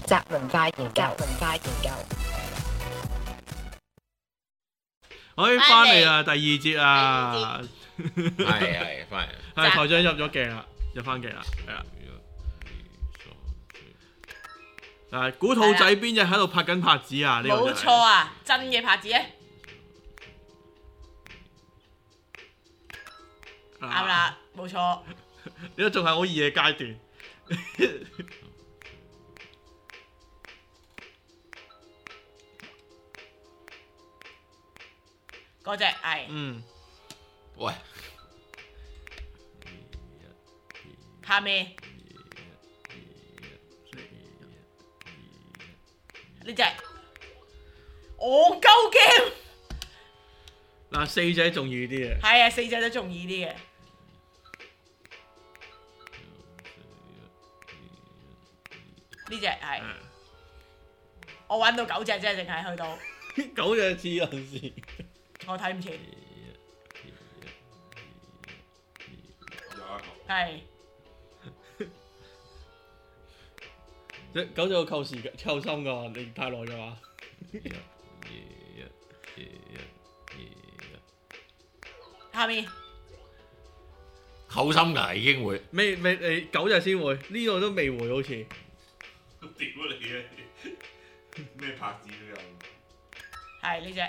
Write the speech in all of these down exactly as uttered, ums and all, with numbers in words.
雜文化研究，文化研究。 可以翻嚟啦，第二節啊， 係係翻嚟。 係台長入咗鏡啦，入翻鏡啦，係啦。嗱，估兔仔邊隻喺度拍緊拍子啊？呢個冇錯啊，真嘅拍子咧，啱啦，冇錯。 呢個仲係好易嘅階段。 嗰隻係。 嗯。 喂。 下面。呢隻。戇鳩 game。 嗱，四隻仲易啲嘅。 係啊，四隻都仲易啲嘅。呢隻係。我揾到九隻啫，淨係去到。 九隻似有陣時。 我睇唔切。係。 隻九隻要扣時扣心㗎，你太耐嘅話。 下面。 扣心㗎已經會。 未未你九隻先會，呢個都未會好似。 屌你嘅，咩拍子都有。 係呢隻。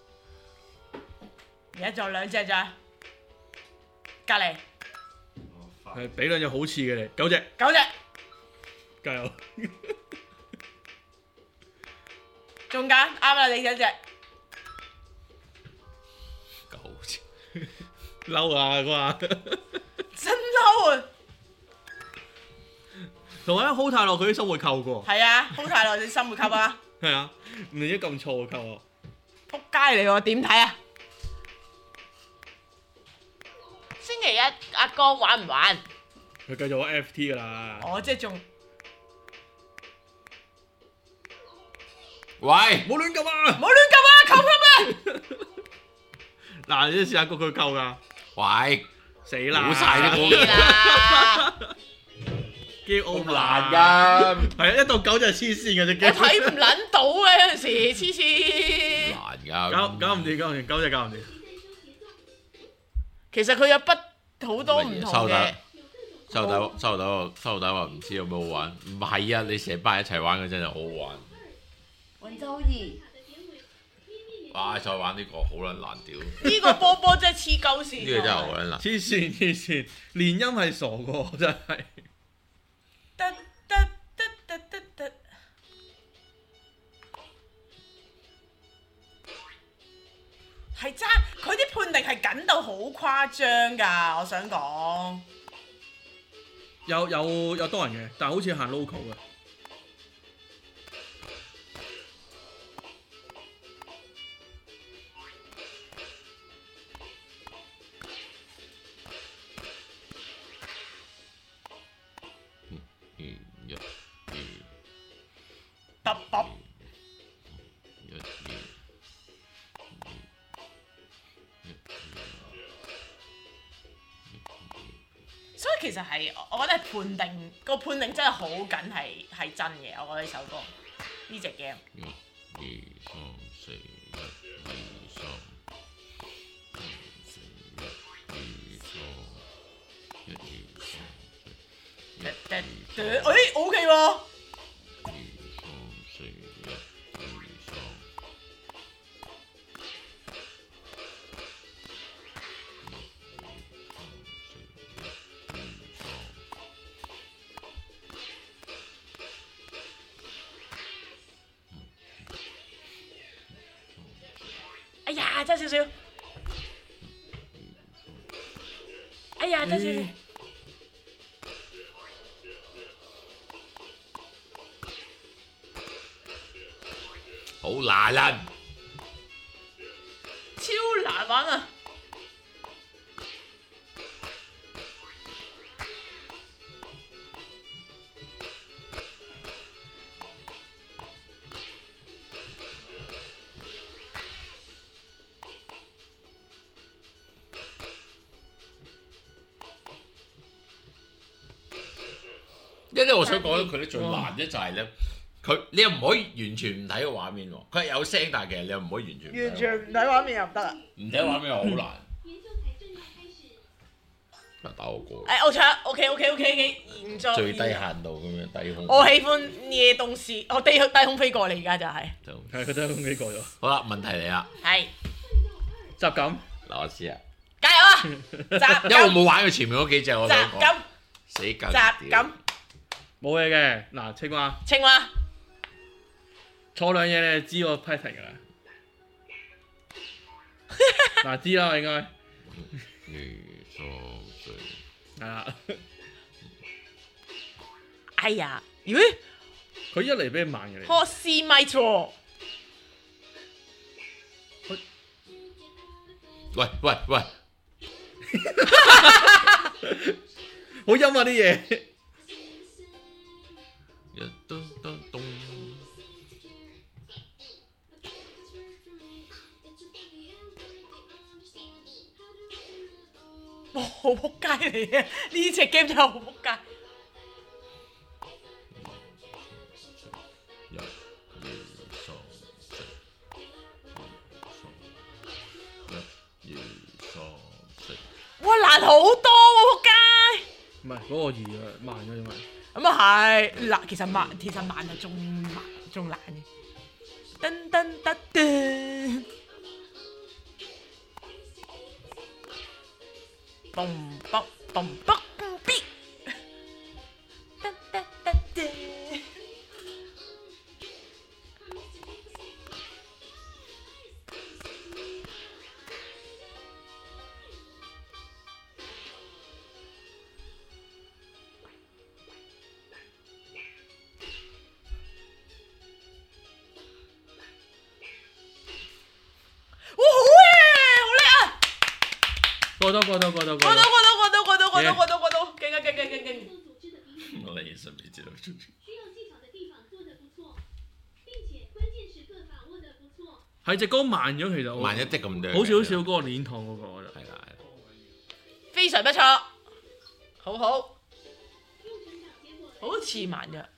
而家仲有兩隻咋？隔離。 係俾兩隻好似嘅你，九隻。 九隻。 加油！ 中間啱啦，你嗰隻。 九隻。 嬲啊！佢話。 真嬲啊！ 同埋咧，好太耐佢啲心會扣過。 係啊，好太耐你心會扣啊！ 係啊，唔知咁錯扣啊！ 撲街嚟喎，點睇啊？星期一阿江玩唔玩？ 佢繼續玩 F T 㗎啦。 哦，即係仲。 喂！ 冇亂撳啊！ 冇亂撳啊！扣分啊！ 嗱，你試下個佢扣㗎。 喂！ 死啦！ 估曬啲估啦！ 叫 over 難㗎。 係啊，一到九就係黐線嘅隻 game。 我睇唔撚到嘅有陣時，黐線。 難㗎。 搞搞唔掂，搞唔掂，九隻搞唔掂。 其實佢有不好多唔同嘅。 收底收底收底話唔知有冇好玩，唔係啊！你成班一齊玩嗰陣就好好玩。 雲州二。 哇！再玩呢個好撚難屌。 呢個波波真係黐鳩線。 呢個真係好撚難。 黐線黐線，連音係傻過真係。 得得得得得得。係爭佢啲判定係緊到好誇張㗎，我想講。 有有有多人嘅，但係好似行 local 嘅。 揼揼。所以其實係，我覺得係判定個判定真係好緊，係係真嘅。我覺得呢首歌呢隻 game。 一、二、三、四、一、二、三、四、一、二、三、一、二、三、 得得得，誒 OK 喎。 二、三、四、一、二、三。 哎呀，爭少少！哎呀，爭少少！ 好難啊！ 超難玩啊！ 因為我想講咧，佢咧最難咧就係咧， 佢你又唔可以完全唔睇個畫面喎，佢係有聲，但係其實你又唔可以完全唔睇完全唔睇畫面又唔得啊！ 唔睇畫面又好難。打我過誒，我唱 OK OK OK OK，現在最低限度咁樣低空。 我喜歡夜動時，我低低空飛過嚟，而家就係就係佢都係幾過咗。 好啦，問題嚟啦， 係集感嗱我知啊， 加油啊！集因為我冇玩過前面嗰幾隻，我想講集感死緊集感冇嘢嘅。嗱，青蛙青蛙錯兩嘢你就知我 pattern 㗎啦。嗱，知啦應該係啦。 哎呀，咦？ 佢一嚟俾你慢嘅你。 我試咪錯。 喂喂喂， 好陰啊啲嘢。 一咚咚咚， 哇！好撲街嚟嘅，呢隻 game 真係好撲街。 一、二、三、四，一、二、三、四。 哇！難好多喎，撲街！ 唔係嗰個二啊，慢咗因為。 咁啊係，嗱，其實慢，其實慢係仲慢，仲難嘅。噔噔噔噔，嘣嘣嘣嘣嗶，噔噔噔噔。哇！好嘢，好叻啊！ 過到過到過到過到過到過到過到過到過到過到，勁啊勁勁勁勁！ 我哋其實未知道出嚟。 係隻歌慢咗，其實我慢一啲咁多， 好少少嗰個鏈堂嗰個我就。 係啦， 非常不錯，好好，好似慢咗。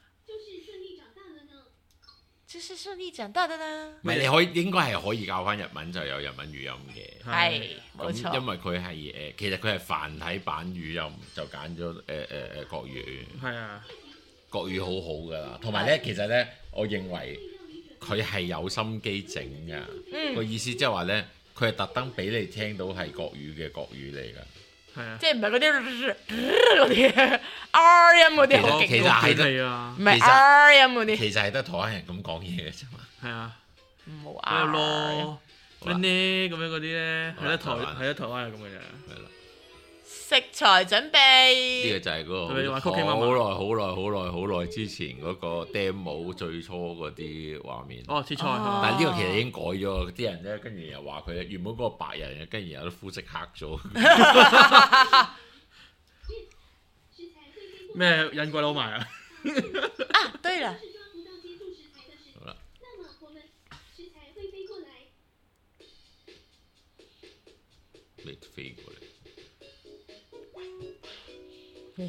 就是順利長大的呢。 唔係你可以應該係可以教翻日文就有日文語音嘅。 係冇錯。 咁因為佢係誒，其實佢係繁體版語音，就揀咗誒誒誒國語。 係啊， 國語好好㗎啦，同埋咧，其實咧，我認為佢係有心機整㗎。 嗯。 個意思即係話咧，佢係特登俾你聽到係國語嘅國語嚟㗎。 係啊。 即係唔係嗰啲嗰啲 R 音嗰啲好勁其實係得啊， 唔係 R 音嗰啲。 其實係得台灣人咁講嘢嘅啫嘛。 係啊。 冇咩 R 咯？咩呢？咁樣嗰啲咧，係得台台灣係得台灣係咁嘅啫。 係啦。 食材準備。 呢個就係嗰個你話曲奇媽好媽耐好耐好耐好耐之前嗰個 demo 最初嗰啲畫面。 哦，切菜。 哦但係呢個其實已經改咗，啲人咧跟住又話佢咧原本嗰個白人嘅，跟住有啲膚色黑咗。 咩印鬼佬賣啊？ 啊，對了。 好啦。未飛過嚟。 哇！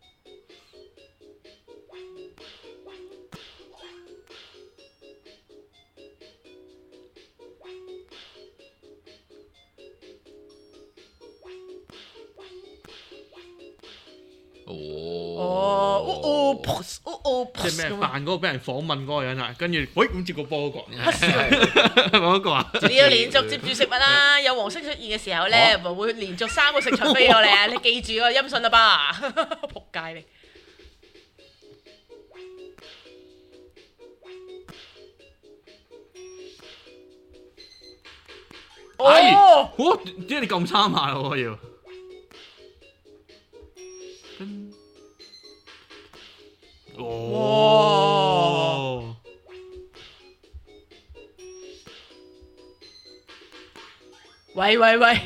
哦哦哦哦哦哦！ 即係咩？扮嗰個俾人訪問嗰個人啊，跟住喂咁接個波嗰個，係咪嗰個啊？ 你要連續接住食物啦，有黃色出現嘅時候咧，咪會連續三個食材飛過嚟啊！你記住個音訊啦吧，仆街你！哦， 哇！即係你咁差賣喎要。哦！ 喂喂喂！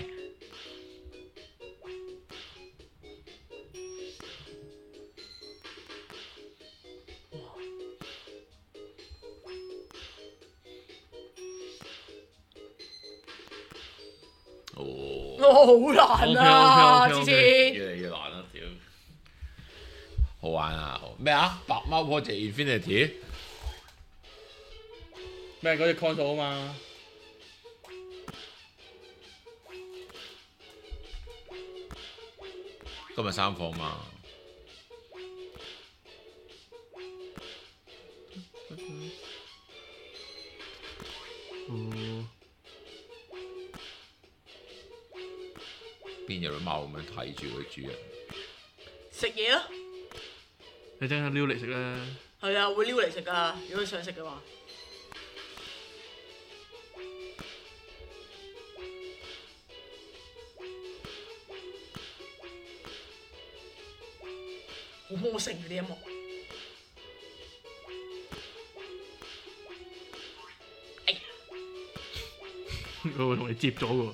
哦， 好難啊！ OK，OK，OK，OK 次次越嚟越難啦，屌！好玩啊！咩啊？白貓嗰隻 Infinity？ 咩嗰隻 console 啊嘛。 今日三課嘛。 哦。 邊有隻貓咁樣睇住佢主人？ 食嘢咯。 你等下撩嚟食啦。 係啊，會撩嚟食噶，如果想食嘅話。好魔性嗰啲音樂。哎呀！ 佢會同你接咗喎。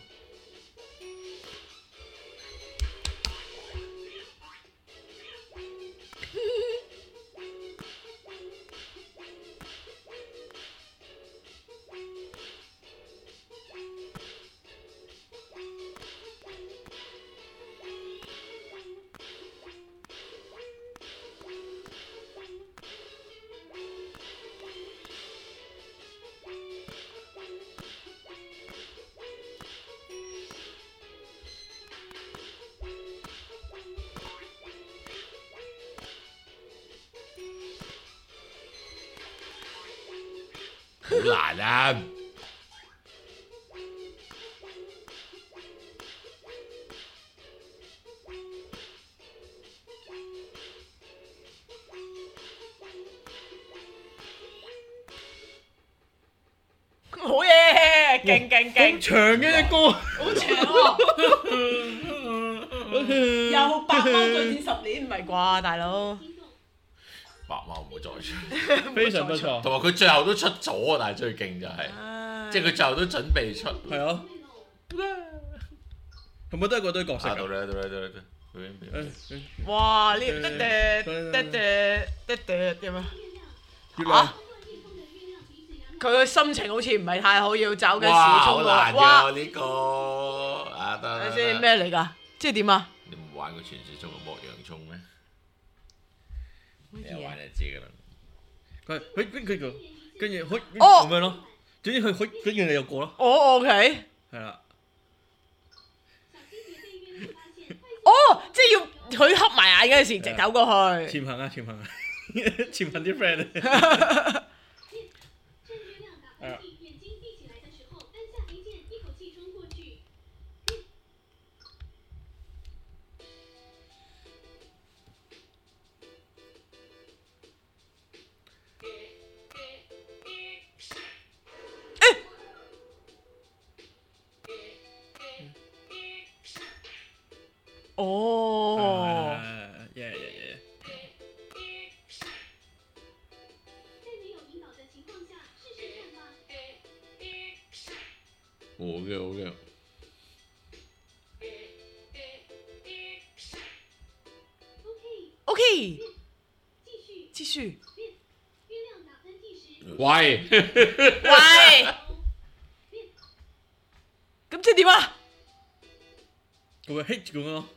好難啊！ 好嘢，勁勁勁！ 長嘅隻歌。 好長喎！又百貓再戰十年唔係啩，大佬？ 白貓唔會再出， 非常不錯。 同埋佢最後都出咗啊！但係最勁就係，即係佢最後都準備出。 係啊。係咪都係嗰堆角色？ 啊，到啦到啦到啦到啦！ 哇！呢得得得得得得點啊？ 月亮。 佢嘅心情好似唔係太好，要走緊時哇！ 衝好難哇！ 㗎呢個啊得。 睇先咩嚟㗎？即係點啊？ 你唔玩過傳説中嘅剝洋葱咩？你有玩就知㗎啦。 佢佢跟佢跟住佢哦咁樣咯，總之佢佢跟住你又過咯。 哦 OK。 係啦。 哦，即係要佢黑埋眼嗰陣時，直走過去。 潛行啊潛行啊，潛行啲 friend。 哦。 耶耶耶！ 好嘅好嘅。 OK。繼續。 喂喂。咁即係點啊？ 佢會 hit 咁樣咯。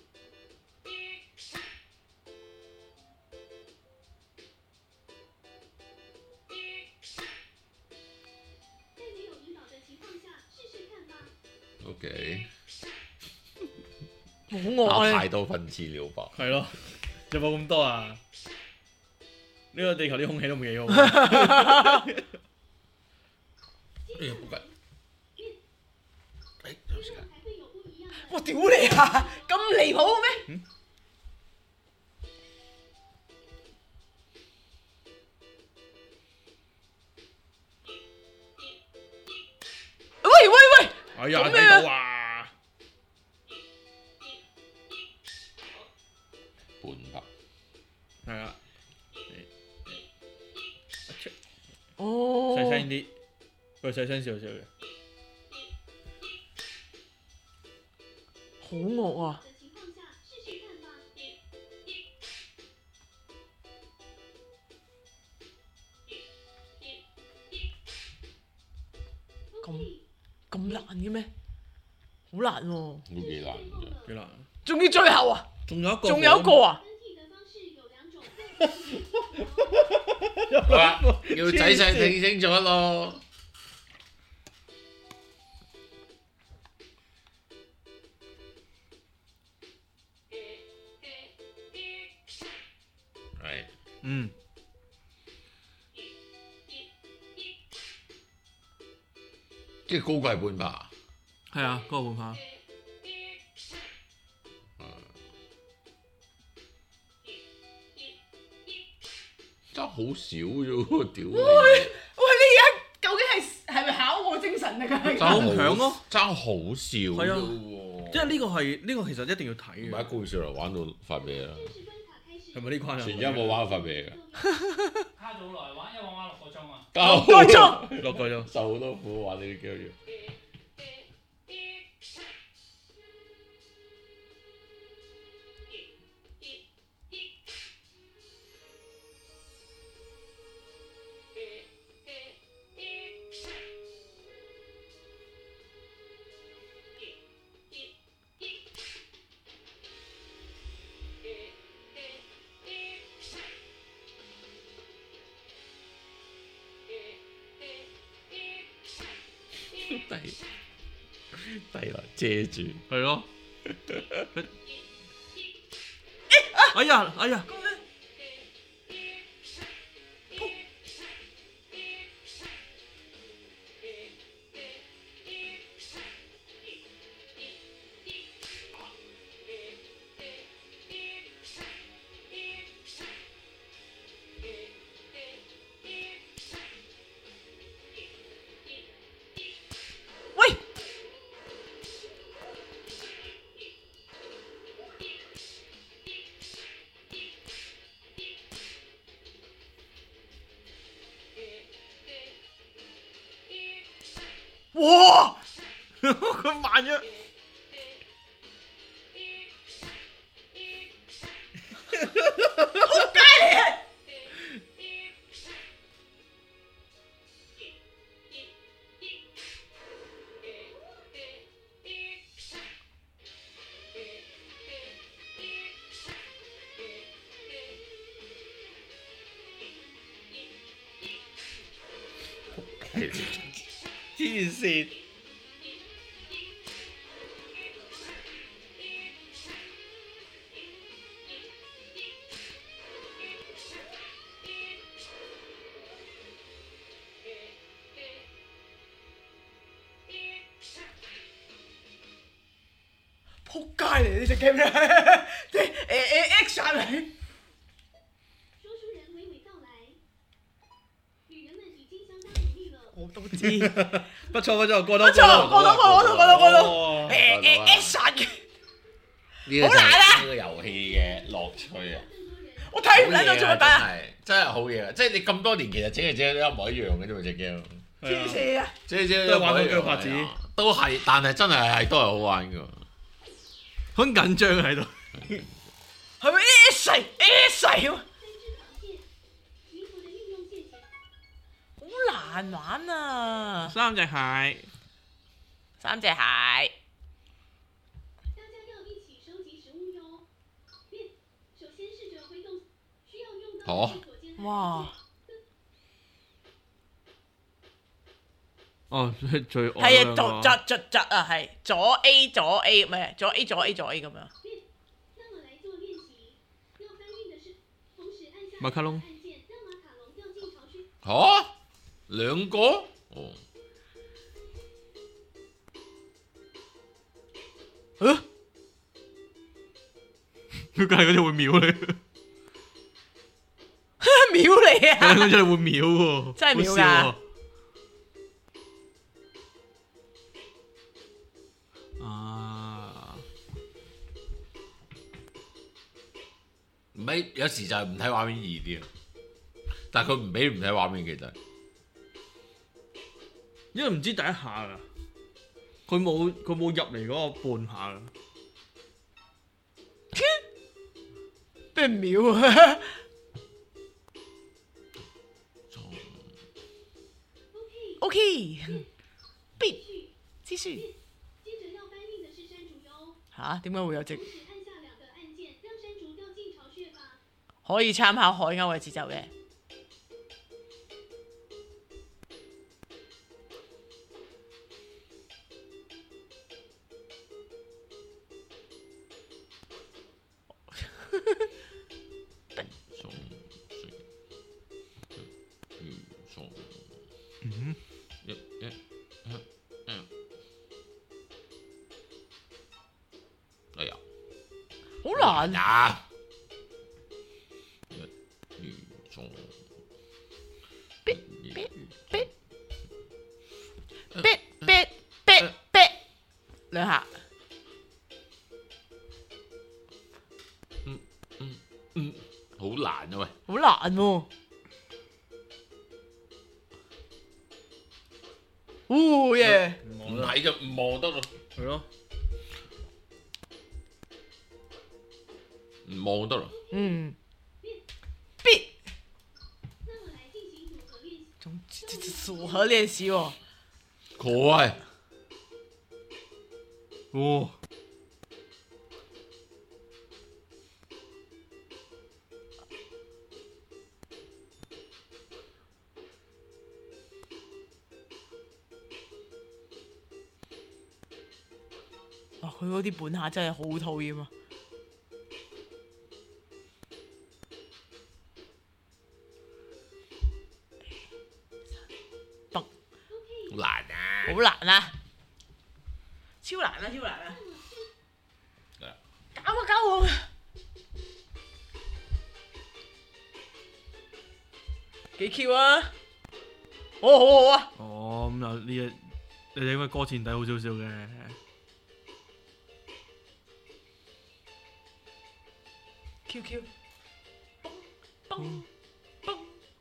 OK。 好惡啊！ 打太多分次了吧？ 係咯，有冇咁多啊？呢個地球啲空氣都唔幾好。 哎呀，仆街！誒，有時間。 我屌你啊！咁離譜嘅咩？喂喂喂！ 哎呀， 做咩睇到啊！ 半百。 係啊。 哦。 細聲啲，佢細聲少少嘅。 好惡啊！咁咁難嘅咩？好難喎！ 都幾難㗎。 幾難？ 仲要最後啊！ 仲有一個。 仲有一個啊！ 好啦， 要仔細聽清楚咯。係， 嗯， 即係高過係半拍。 係啊，嗰個半拍。 真係好少啫喎，屌你！ 喂，你而家究竟係係咪考我精神嚟㗎？ 就好響咯， 爭好少啫喎。 即係呢個係呢個其實一定要睇嘅。 唔係高少嚟玩到發啤啦， 係咪呢關啊？ 全家冇玩過發啤㗎。 卡咗好耐，玩一玩玩六個鐘啊！ 六個鐘， 六個鐘， 受好多苦玩呢啲 game。低低來遮住， 係咯。哎呀哎呀！ 喂！哇！ 佢慢咗。 仆街嚟啊！ 黐線。 仆街嚟呢隻 game 咧，即係誒誒 X 上嚟。 说书人娓娓道来，旅人们已经相当努力了。 我都知， 不錯不錯，過到不錯，過到過到過到過到過到。 哦誒誒 X 上嘅， 呢個就好難啊係呢個遊戲嘅樂趣啊！ 我睇唔撚到做乜真解啊？ 係真係好嘢啊！即係你咁多年其實整嚟整去都一模一樣嘅啫嘛，隻 game。 黐線啊！ 即係即係都係玩到幾個拍子都係，但係真係係都係好玩㗎。 好緊張喺度。 係咪 X X 啊？ 灵活的运用键盘， 好難玩啊！ 三隻蟹。 三隻蟹。 大家要一起收集食物哟。便，首先试着挥动，需要用到哦的是左键和右哇！ 哦，最惡係啊， 嗰左兩個窒窒窒啊，係左 A 左 A 唔係左 A 左 A 左 A 咁樣。 便，那么来做练习，要搬运的是，同時按下馬卡龍按鍵，讓馬卡龍掉進巢穴。 嚇兩個？哦， 啊！佢隔離嗰隻會秒你， 秒你係啊， 啊！ 嗰隻會秒喎， 真係秒㗎好笑喎。啊！ 唔係有時就係唔睇畫面易啲啊，但係佢唔俾唔睇畫面其實。 因為唔知第一下㗎，佢冇佢冇入嚟嗰個半下㗎。 俾人秒啊！ OK， OK，必繼續繼續接着要搬運的是山竹喲。 嚇？點解會有隻同時按下兩個按鍵，讓山竹掉進巢穴吧。 可以參考海鷗嘅節奏嘅？ 送食魚送嗯， 一一一一，哎呀， 好難啊！一魚送逼逼逼逼逼逼逼兩下。 嗯，好難啊喂！ 好難喎、哦耶！ 唔睇就唔望得咯， 係咯， 唔望得咯。 嗯，必那么来进行组合练习。 種組合練習喎。 佢哦， 哇！佢嗰啲本下真係好討厭啊！ 好難啊！ 好難啊！超難啊！超難啊！搞啊搞我！幾 Q 啊！好好好啊！ 哦，咁又呢一，你哋因為歌詞底好少少嘅。 Q Q，嘣嘣嘣！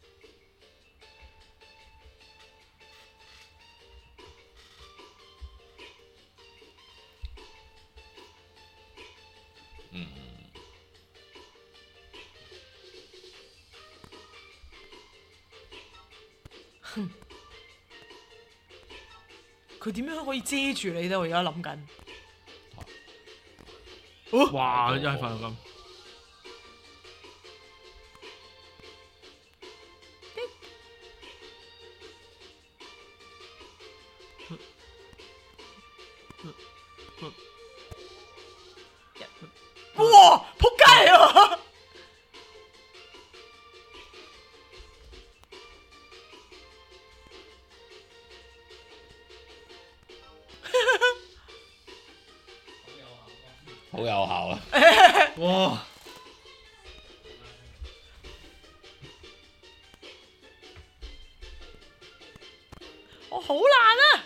嗯， 佢點樣可以遮住你咧？我而家諗緊。 哇！一係快到咁。 哇！仆街啊！ 好有效啊！ 哇！ 我好難啊！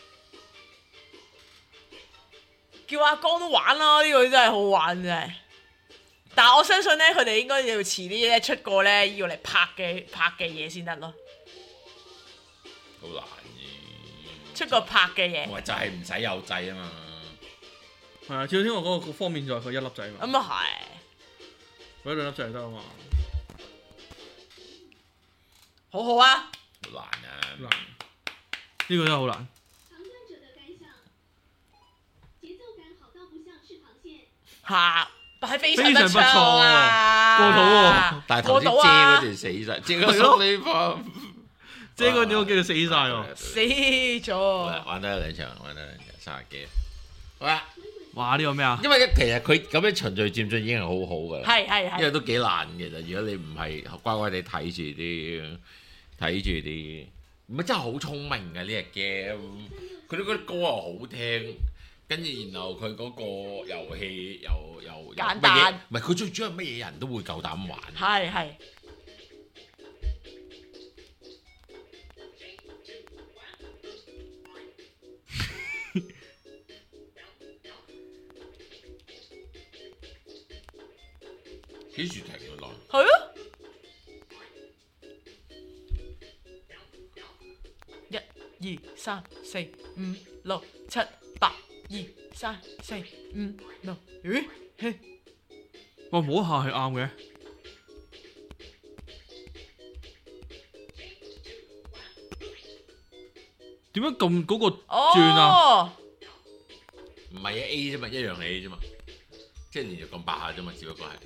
叫阿江都玩啦，呢、這個真係好玩真係。但係我相信咧，佢哋應該要遲啲咧出個咧要嚟拍嘅拍嘅嘢先得咯， 好難嘅。 出個拍嘅嘢。 我就係唔使有掣啊嘛。 係啊，跳天王嗰個方面就係佢一粒仔嘛， 咁啊係， 佢一兩粒仔就得啊嘛。 好好啊！ 好難啊！ 難，呢個真係好難。 旁觀者的感想，節奏感好到不像是螃蟹。 嚇，但係非非常不常不錯錯啊！ 過肚喎但係頭先遮嗰段死晒，遮嗰縮呢方， 即係嗰點我叫佢死晒喎。 死咗。 玩得兩場，玩得兩場，三十幾。好啦， 哇！呢個咩啊？ 因為其實佢咁樣循序漸進已經係好好㗎啦。 係係係。 因為都幾難嘅，其實如果你唔係乖乖地睇住啲睇住啲，唔係真係好聰明嘅呢隻 game。佢啲嗰啲歌又好聽，跟住然後佢嗰個遊戲又又簡單， 唔係佢最主要係乜嘢人都會夠膽玩。 係係。 幾時停㗎來？ 係啊！一、二、三、四、五、六、七、八，二、三、四、五、六，咦？嘿， 哇！摸下係啱嘅。點樣撳嗰個轉啊？ 哦， 唔係啊 A 啫嘛，一樣係 A 啫嘛，即係連續咁八下啫嘛，只不過係。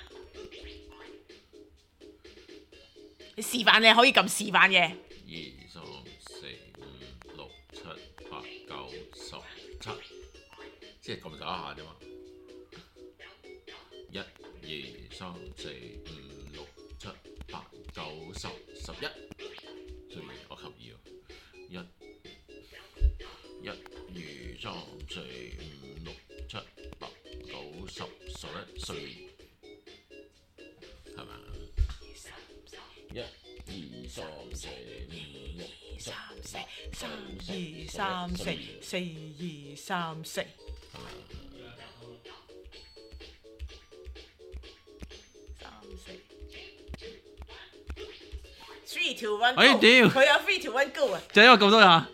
你示範你可以撳示範嘅。 二三四五六七八九十七，即係撳咗一下啫嘛。一二三四五六七八九十十一，所以我求二一一二三四五六七八九十十一十二，係咪？一二三四五六七三三二三四四二三四， 係咪？ 三四 three two one， 哎屌佢有 three two one go 啊！ 就因為咁多下，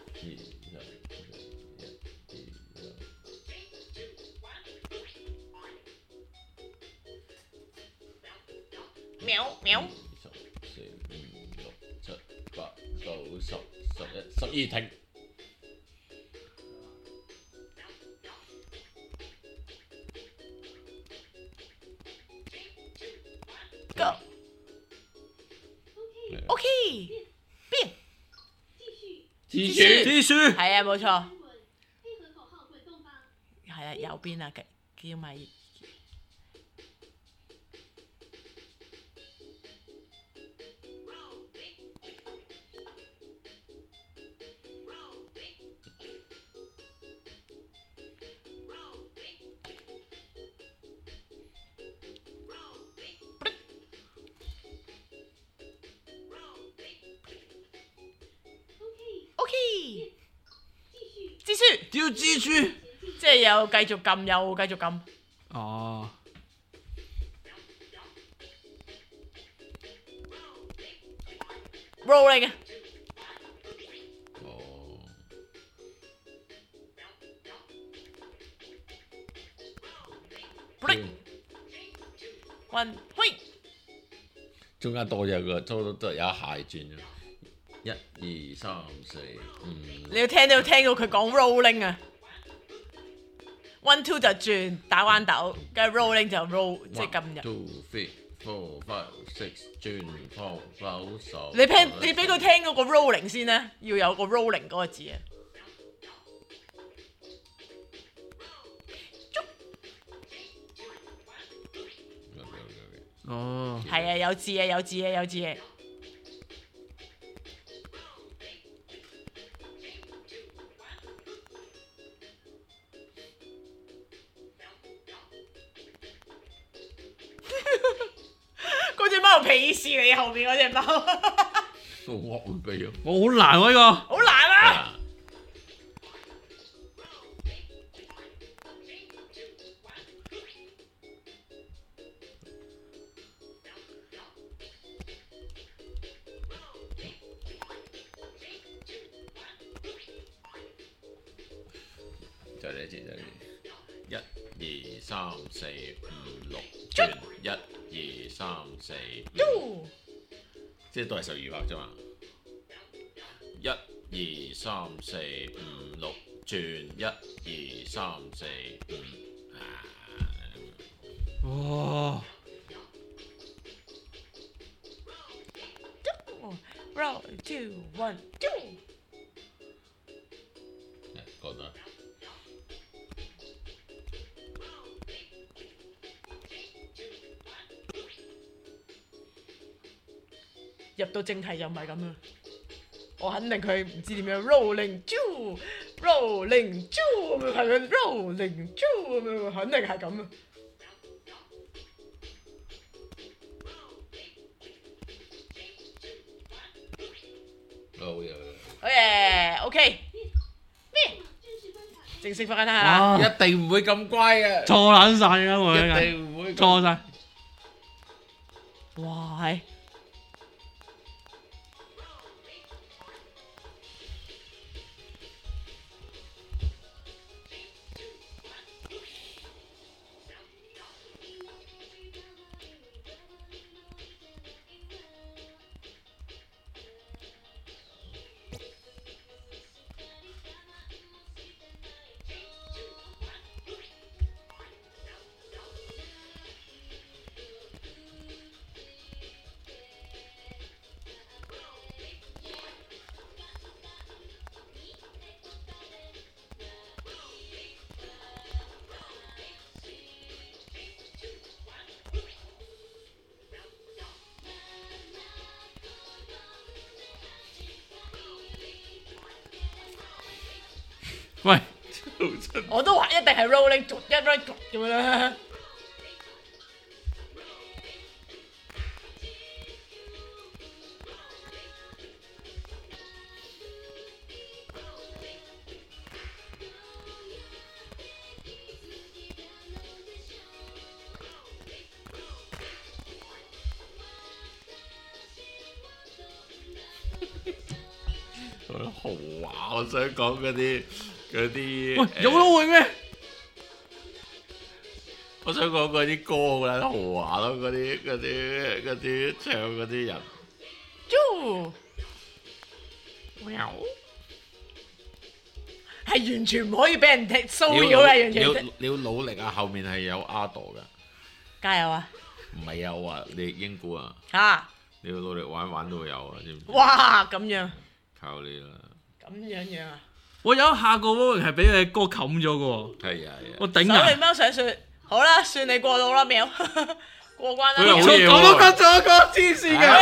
喵喵， 十四五六七八九十十一十二停。 OK，變支支柱支書係啊，冇錯， 安穩，配合口號滾動吧。 係啊，右邊啊，叫埋。OK，支書， 屌支書， 即係又繼續撳，又繼續撳。 哦， rolling 啊， 哦， break one，喂， 中間多咗個，多多有一下轉咗。一二三四五， 你要聽都要聽到佢講 rolling 啊。one two 就轉打彎斗，跟住 rolling 就 roll，即係撳入。 two three four five six 轉放手手。 你聽，你俾佢聽嗰個 rolling 先啦，要有個 rolling 嗰個字啊。 哦， 係啊，有字啊，有字啊，有字啊。嗰只貓鄙視你後面嗰只貓，好好惡嘅樣。 我好難喎呢個， 難啊！ 再嚟一次，再嚟一次。一二三四五六轉，一二三四五，即係都係十二拍啫嘛。一二三四五六轉，一二三四五。 哇， roll two one two， 講得。 入到正題就唔係咁啦。我肯定佢唔知點樣 rolling two rolling two 咁樣係佢 rolling two 咁樣，肯定係咁啊！ 好嘢， 好嘢 OK，咩？正式翻睇下啦。 哇， 一定唔會咁乖嘅， 錯撚晒㗎我一呢定唔會個，錯晒。 哇係。 喂， 我都話一定係 rolling 一 round 咁樣啦。 豪華，我想講嗰啲嗰啲。 喂，有都會咩？ 我想講嗰啲歌啦，豪華咯，嗰啲嗰啲嗰啲唱嗰啲人。 啾，係完全唔可以俾人踢騷擾嘅樣你要嘢。 你要努力啊！後面係有 Ado 噶。 加油啊！ 唔係有啊，你英估啊。 嚇！ 你要努力玩玩到有啊，知唔知？ 哇！咁樣。 靠你啦！ 咁樣樣啊！ 我有一下個 rolling 係俾佢嘅歌冚咗嘅喎。 係啊係啊。 我頂手啊！ 嚟貓上雪，好啦，算你過到啦，喵，過關啦。 錯好嘢喎講到講咗個黐線嘅。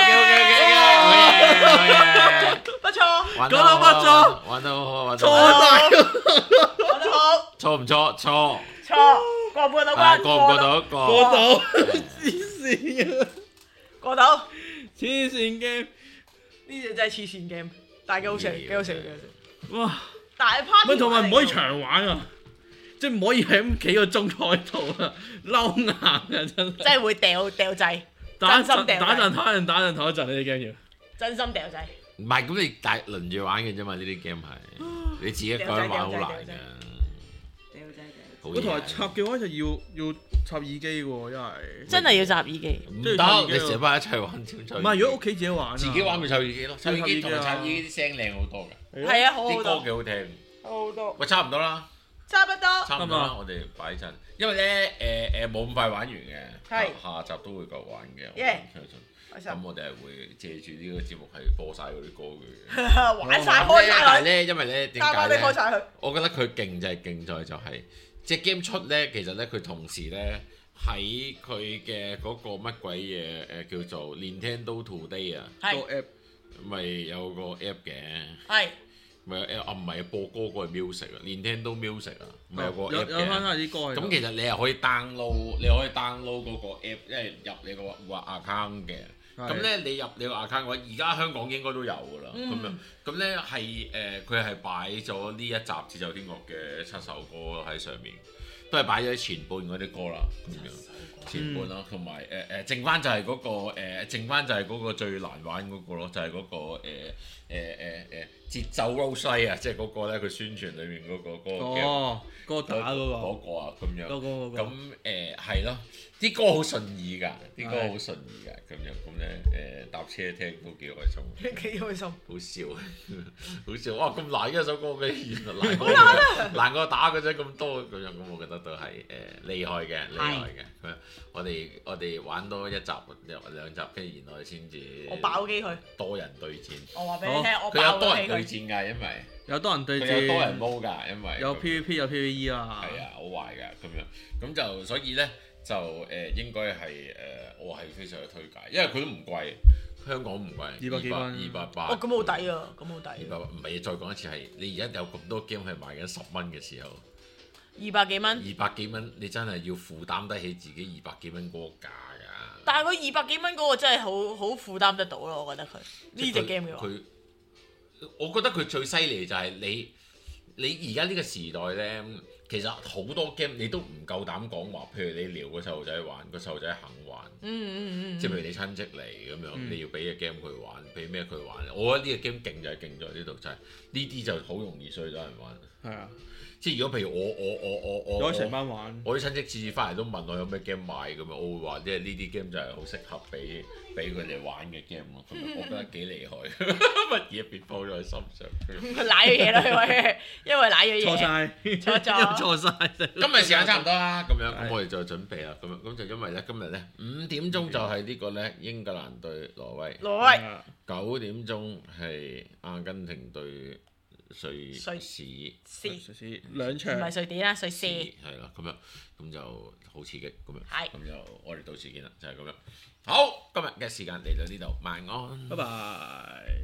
OK，OK，OK， 不錯， 玩講到不錯， 玩得好好，玩得錯好。 晒。 講得好， 錯唔錯？錯。 錯，過唔過到關？ 係過唔過到？ 過過。 到黐線啊！ 過到， 黐線 game。 呢隻真係黐線 game，但係幾好食，幾好食，幾好食。 哇！ 但係 party 喂，同埋唔可以長玩啊，即係唔可以喺咁幾個鐘坐喺度啊，嬲硬啊真係。 真係會掉掉掣， 打真心掉打陣掣， 打陣打陣唞一陣，你啲 game 要。 真心掉掣。 唔係咁，你大輪住玩嘅啫嘛，呢啲 game 係你自己一個人玩好難㗎。 掉掣掉好我同埋嘢插嘅話就要要插耳機喎，因為真係要插耳機。 唔得，你成班一齊玩點插？ 唔係如果屋企自己玩啊， 自己玩咪插耳機咯，插耳機同埋插耳機啊插耳機啲聲靚好多㗎， 係啊，好好啲歌多， 幾好聽。 好多， 喂，差唔多啦， 差不多。 差唔多啦，我哋擺陣，因為咧誒誒冇咁快玩完嘅， 係下集都會夠玩嘅，我 Yeah 相信。 開心咁我哋係會借住呢個節目係播晒嗰啲歌嘅。 玩晒咁開晒佢， 咧但係咧，因為咧點加解咧？ 班啲開晒佢。 我覺得佢勁就係勁在就係隻 game 出咧，其實咧佢同時咧喺佢嘅嗰個乜鬼嘢誒叫做 Nintendo Today 啊， 個係 app 咪有個 app 嘅， 係咪有 app 啊唔係播歌嗰個 music 啊 Nintendo Music 啊，咪有個有 app 有翻嘅。 晒啲歌喺度。 咁其實你係可以 download，你可以 download 嗰個 app，即係入你個個 account 嘅。 係咁咧你入你個 account 嘅話，而家香港應該都有㗎啦。咁樣咁咧係誒，佢係擺咗呢一集《節奏天國》嘅七首歌喺上面，都係擺咗喺前半嗰啲歌啦。咁樣前半啦，同埋誒誒，剩翻就係嗰個誒，剩翻就係嗰個最難玩嗰個咯，就係嗰個誒誒誒誒節奏 Rose 啊，即係嗰個咧佢宣傳裏面嗰個嗰個 game 哦，嗰個打嗰個嗰個啊咁樣。 嗰個嗰個咁誒係咯，啲歌好順耳㗎，啲歌好順耳㗎，咁樣咁咧誒搭車聽都幾開心， 幾開心。 好笑，好笑哇！咁難嘅一首歌嘅，原來難過難難過打嘅啫，咁多咁樣，咁我覺得都係誒厲害嘅，厲害嘅。咁樣我哋我哋玩多一集兩兩集，跟住然後先至我爆機佢， 多人對戰， 我話俾你聽，我佢有爆多人對咗機佢。 戰㗎，因為有多人對佢有多人戰， 撈㗎，因為有 P V P 有 P V E 啊。 係啊，好壞㗎咁樣，咁就所以咧就誒、呃、應該係誒、呃、我係非常之推介，因為佢都唔貴，香港唔貴， 二百幾蚊二百八。 哦，咁好抵啊，咁好抵。 二百唔係，再講一次係你而家有咁多 game 係賣緊十蚊嘅時候， 二百幾蚊， 二百幾蚊你真係要負擔得起自己二百幾蚊嗰個價㗎。 但係佢二百幾蚊嗰個真係好好負擔得到咯，我覺得佢呢隻 game 嘅話。 佢我覺得佢最犀利就係你你而家呢個時代咧，其實好多 game 你都唔夠膽講話，譬如你撩個細路仔玩，個細路仔肯玩， 嗯嗯嗯即係譬如你親戚嚟咁樣， 嗯你要俾個 game 佢玩，俾咩佢玩？我覺得呢個 game 勁就係勁在呢度，就係呢啲就好容易衰咗人玩。 係啊， 即係如果譬如我我我我我攞成班玩。 我啲親戚次次翻嚟都問我有咩 game 買咁樣，我會話即係呢啲 game 就係好適合俾俾佢哋玩嘅 game 咯。咁樣我覺得幾厲害，乜嘢別放咗喺心上。 佢賴咗嘢啦，因為因為賴咗嘢。 錯晒， 錯咗錯晒。 今日時間差唔多啦，咁樣咁係我哋就準備啦，咁樣咁就因為咧今日咧五點鐘就係呢個咧英格蘭對挪威， 挪威九點鐘係阿根廷對瑞士， 瑞士兩唔場。 係瑞典啦，瑞士。 係啦，咁樣咁就好刺激咁樣， 係咁就我哋到時見啦，就係咁樣。好，今日嘅時間嚟到呢度，晚安。 拜拜。